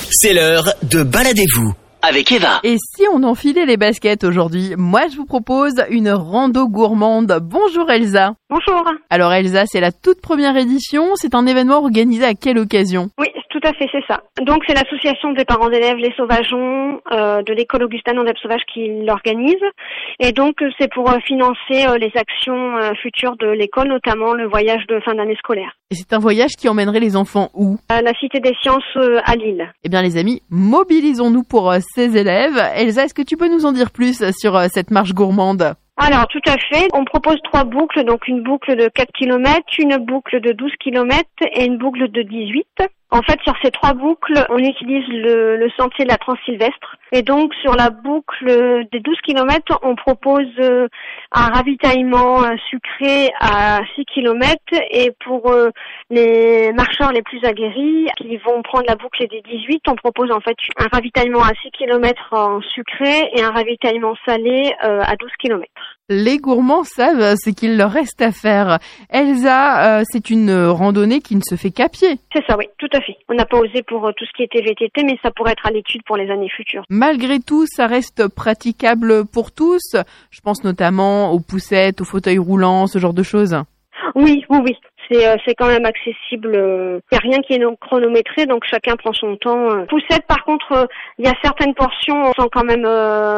C'est l'heure de Baladez-vous avec Eva. Et si on enfilait les baskets aujourd'hui, moi je vous propose une rando gourmande. Bonjour Elsa. Bonjour. Alors Elsa, c'est la toute première édition. C'est un événement organisé à quelle occasion ? Oui, tout à fait, c'est ça. Donc c'est l'association des parents d'élèves Les Sauvageons de l'école Augustin Andep Sauvage qui l'organise. Et donc c'est pour financer les actions futures de l'école, notamment le voyage de fin d'année scolaire. Et c'est un voyage qui emmènerait les enfants où ? À la Cité des Sciences à Lille. Eh bien les amis, mobilisons-nous pour ces élèves. Elsa, est-ce que tu peux nous en dire plus sur cette marche gourmande ? Alors, tout à fait. On propose 3 boucles, donc une boucle de 4 km, une boucle de 12 km et une boucle de 18. En fait, sur ces 3 boucles, on utilise le sentier de la Transsylvestre. Et donc, sur la boucle des 12 km, on propose un ravitaillement sucré à 6 km. Et pour les marcheurs les plus aguerris qui vont prendre la boucle des 18, on propose en fait un ravitaillement à 6 km en sucré et un ravitaillement salé à 12 km. Les gourmands savent ce qu'il leur reste à faire. Elsa, c'est une randonnée qui ne se fait qu'à pied. C'est ça, oui, tout à fait. On n'a pas osé pour tout ce qui était VTT, mais ça pourrait être à l'étude pour les années futures. Malgré tout, ça reste praticable pour tous. Je pense notamment aux poussettes, aux fauteuils roulants, ce genre de choses. Oui. C'est quand même accessible. Il n'y a rien qui est non chronométré, donc chacun prend son temps. Poussette, par contre, il y a certaines portions qui sont quand même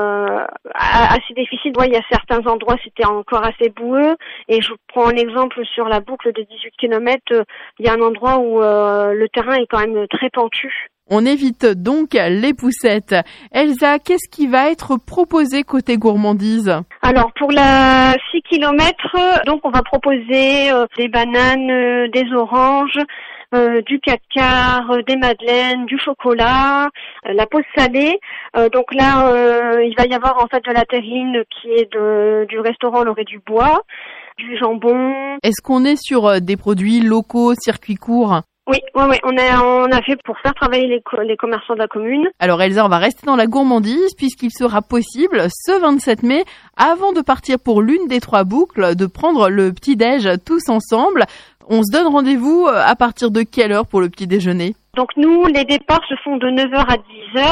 assez difficiles. Il y a certains endroits, c'était encore assez boueux. Et je prends un exemple sur la boucle de 18 km. Il y a un endroit où le terrain est quand même très pentu. On évite donc les poussettes. Elsa, qu'est-ce qui va être proposé côté gourmandise ? Alors, pour la 6 km, donc on va proposer des bananes, des oranges, du cacar, des madeleines, du chocolat, la pause salée. Donc là, il va y avoir en fait de la terrine qui est du restaurant L'Orée du Bois, du jambon. Est-ce qu'on est sur des produits locaux, circuits courts ? Oui, on a fait pour faire travailler les commerçants de la commune. Alors Elsa, on va rester dans la gourmandise puisqu'il sera possible ce 27 mai, avant de partir pour l'une des 3 boucles, de prendre le petit-déj tous ensemble. On se donne rendez-vous à partir de quelle heure pour le petit déjeuner ? Donc nous, les départs se font de 9h à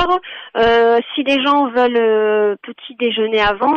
10h. Si les gens veulent petit déjeuner avant,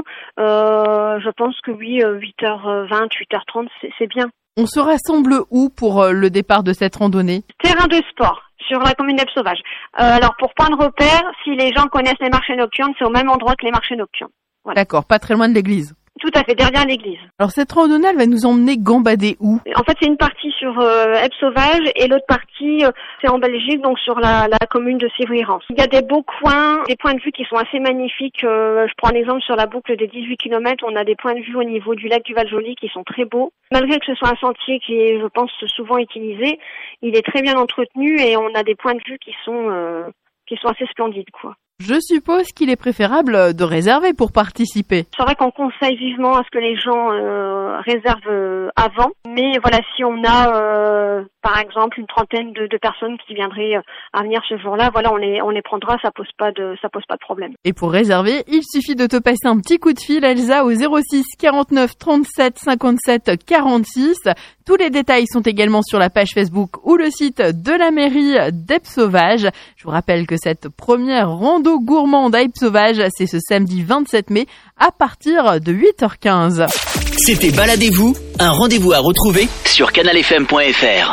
je pense que oui, 8h20, 8h30, c'est bien. On se rassemble où pour le départ de cette randonnée ? Terrain de sport, sur la commune d'Andep Sauvage. Alors pour point de repère, si les gens connaissent les marchés nocturnes, c'est au même endroit que les marchés nocturnes. Voilà. D'accord, pas très loin de l'église. Tout à fait, derrière l'église. Alors cette randonnée, elle va nous emmener gambader où ? En fait, c'est une partie sur Andep Sauvage et l'autre partie, c'est en Belgique, donc sur la commune de Sivry-Rance. Il y a des beaux coins, des points de vue qui sont assez magnifiques. Je prends un exemple sur la boucle des 18 km, on a des points de vue au niveau du lac du Val-Joli qui sont très beaux. Malgré que ce soit un sentier qui est, je pense, souvent utilisé, il est très bien entretenu et on a des points de vue qui sont assez splendides, quoi. Je suppose qu'il est préférable de réserver pour participer. C'est vrai qu'on conseille vivement à ce que les gens réservent avant. Mais voilà, si on a par exemple une trentaine de personnes qui viendraient à venir ce jour-là, voilà, on les prendra, ça pose pas de problème. Et pour réserver, il suffit de te passer un petit coup de fil, Elsa, au 06 49 37 57 46. Tous les détails sont également sur la page Facebook ou le site de la mairie d'Andep Sauvage. Je vous rappelle que cette première rando gourmande à Andep Sauvage, c'est ce samedi 27 mai à partir de 8h15. C'était Baladez-vous, un rendez-vous à retrouver sur canalfm.fr.